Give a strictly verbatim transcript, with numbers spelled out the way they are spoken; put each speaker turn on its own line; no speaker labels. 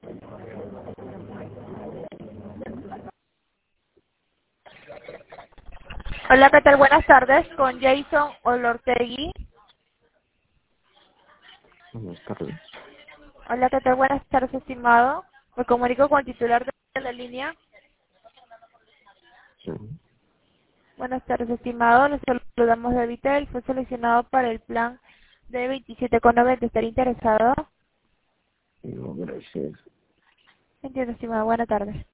Hola, ¿qué tal? Buenas tardes, con Jason Olortegui.
Buenas tardes.
Hola, ¿qué tal? Buenas tardes, estimado. Me comunico con el titular de la línea.
Sí.
Buenas tardes, estimado. Le saludamos de Vitel. Fue seleccionado para el plan de veintisiete con noventa. ¿Estaría interesado?
No, gracias.
Entiendo, estimado. Buenas tardes.